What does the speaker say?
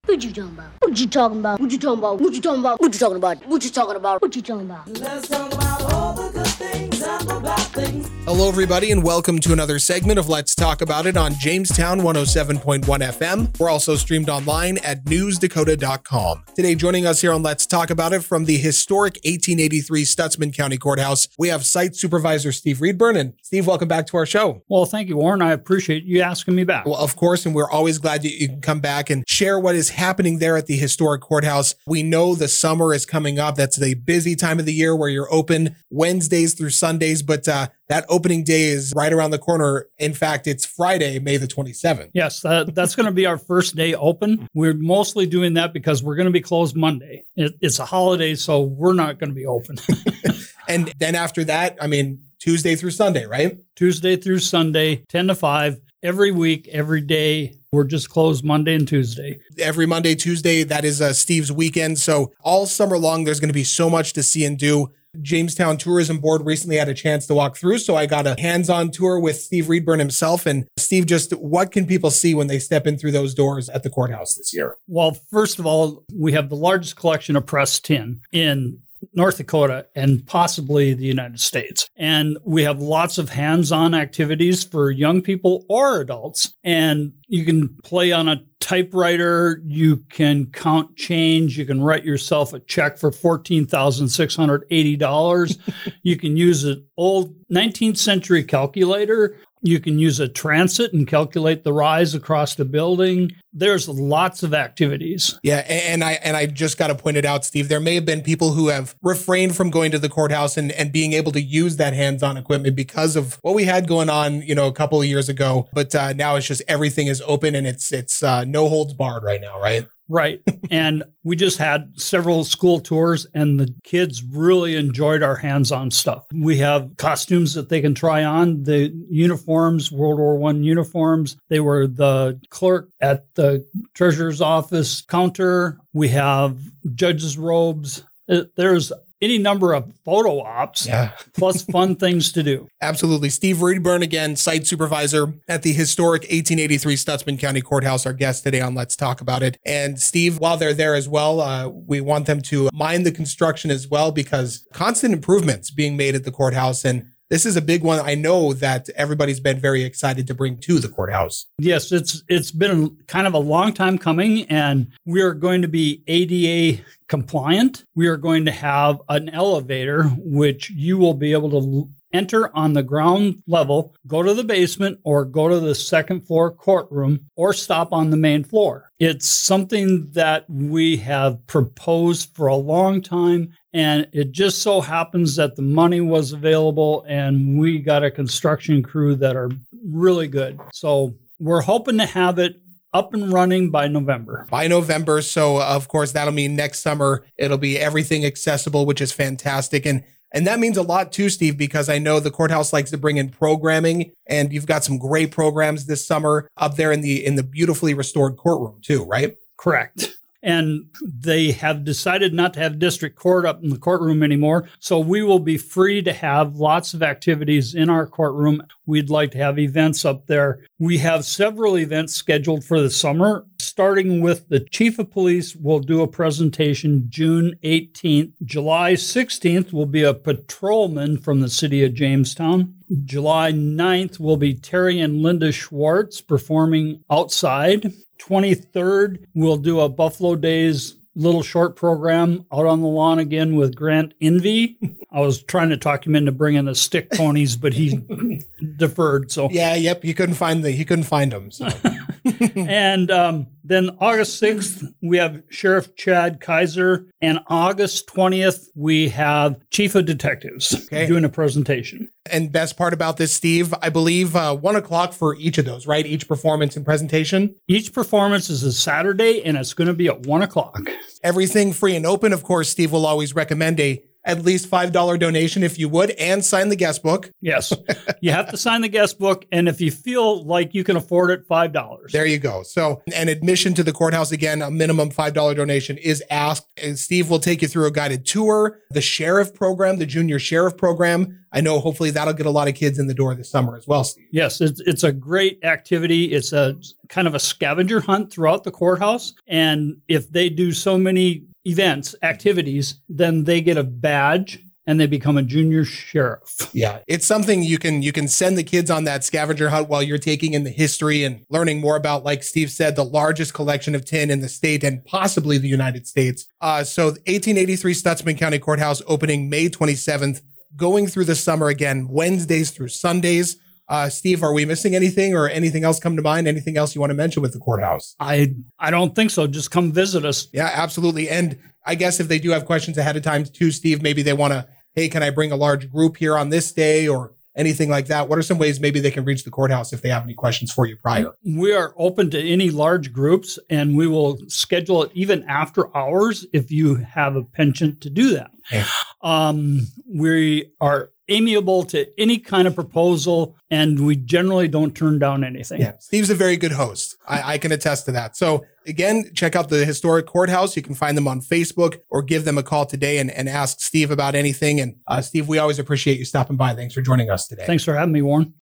What you talking about? What you talking about? What you talking about? What you talking about? What you talking about? What you talking about? What you talking about? Let's talk about all the good things and the bad things. Hello, everybody, and welcome to another segment of Let's Talk About It on Jamestown 107.1 FM. We're also streamed online at newsdakota.com. Today, joining us here on Let's Talk About It from the historic 1883 Stutsman County Courthouse, we have Site Supervisor Steve Reedburn. And Steve, welcome back to our show. Well, thank you, Warren. I appreciate you asking me back. Well, of course, and we're always glad that you can come back and share what is happening there at the historic courthouse. We know the summer is coming up. That's the busy time of the year where you're open Wednesdays through Sundays, but that opening day is right around the corner. In fact, it's Friday, May the 27th. Yes, that's going to be our first day open. We're mostly doing that because we're going to be closed Monday. It's a holiday, so we're not going to be open. And then after that, Tuesday through Sunday, right? Tuesday through Sunday, 10 to 5, every week, every day. We're just closed Monday and Tuesday. Every Monday, Tuesday, that is Steve's weekend. So all summer long, there's going to be so much to see and do. Jamestown Tourism Board recently had a chance to walk through, so I got a hands-on tour with Steve Reedburn himself. And Steve, just what can people see when they step in through those doors at the courthouse this year? Well, first of all, we have the largest collection of pressed tin in North Dakota and possibly the United States. And we have lots of hands-on activities for young people or adults. And you can play on a typewriter, you can count change, you can write yourself a check for $14,680. You can use an old 19th century calculator. You can use a transit and calculate the rise across the building. There's lots of activities. Yeah, and I just got to point it out, Steve. There may have been people who have refrained from going to the courthouse and being able to use that hands-on equipment because of what we had going on, a couple of years ago. But now it's just everything is open and it's no holds barred right now, right? Right. And we just had several school tours and the kids really enjoyed our hands-on stuff. We have costumes that they can try on, the uniforms, World War I uniforms. They were the clerk at the treasurer's office counter. We have judges' robes. There's any number of photo ops, plus fun things to do. Absolutely. Steve Reedburn, again, site supervisor at the historic 1883 Stutsman County Courthouse, our guest today on Let's Talk About It. And Steve, while they're there as well, we want them to mind the construction as well, because constant improvements being made at the courthouse. And this is a big one. I know that everybody's been very excited to bring to the courthouse. Yes, it's been kind of a long time coming, and we are going to be ADA compliant. We are going to have an elevator, which you will be able to enter on the ground level, go to the basement, or go to the second floor courtroom, or stop on the main floor. It's something that we have proposed for a long time, and it just so happens that the money was available, and we got a construction crew that are really good. So we're hoping to have it up and running by November. So, of course, that'll mean next summer it'll be everything accessible, which is fantastic. And that means a lot too, Steve, because I know the courthouse likes to bring in programming, and you've got some great programs this summer up there in the beautifully restored courtroom too, right? Correct. And they have decided not to have district court up in the courtroom anymore. So we will be free to have lots of activities in our courtroom. We'd like to have events up there. We have several events scheduled for the summer, starting with the chief of police will do a presentation June 18th. July 16th will be a patrolman from the city of Jamestown. July 9th will be Terry and Linda Schwartz performing outside. 23rd, we'll do a Buffalo Days little short program out on the lawn again with Grant Envy. I was trying to talk him into bringing the stick ponies, but he deferred. So he couldn't find them. So. And then August 6th, we have Sheriff Chad Kaiser. And August 20th, we have Chief of Detectives doing a presentation. And best part about this, Steve, I believe 1 o'clock for each of those, right? Each performance and presentation? Each performance is a Saturday, and it's going to be at 1 o'clock. Everything free and open. Of course, Steve will always recommend a at least $5 donation if you would, and sign the guest book. Yes. You have to sign the guest book. And if you feel like you can afford it, $5. There you go. So an admission to the courthouse, again, a minimum $5 donation is asked. And Steve will take you through a guided tour, the sheriff program, the junior sheriff program. I know hopefully that'll get a lot of kids in the door this summer as well, Steve. Yes, it's a great activity. It's a kind of a scavenger hunt throughout the courthouse. And if they do so many events, activities, then they get a badge and they become a junior sheriff. Yeah, it's something you can send the kids on that scavenger hunt while you're taking in the history and learning more about, like Steve said, the largest collection of tin in the state and possibly the United States. So 1883 Stutsman County Courthouse opening May 27th, going through the summer again, Wednesdays through Sundays. Steve, are we missing anything or anything else come to mind? Anything else you want to mention with the courthouse? I don't think so. Just come visit us. Yeah, absolutely. And I guess if they do have questions ahead of time too, Steve, maybe they want to, hey, can I bring a large group here on this day or anything like that? What are some ways maybe they can reach the courthouse if they have any questions for you prior? We are open to any large groups, and we will schedule it even after hours if you have a penchant to do that. Okay. We are amiable to any kind of proposal, and we generally don't turn down anything. Yeah, Steve's a very good host. I can attest to that. So again, check out the Historic Courthouse. You can find them on Facebook or give them a call today and ask Steve about anything. And Steve, we always appreciate you stopping by. Thanks for joining us today. Thanks for having me, Warren.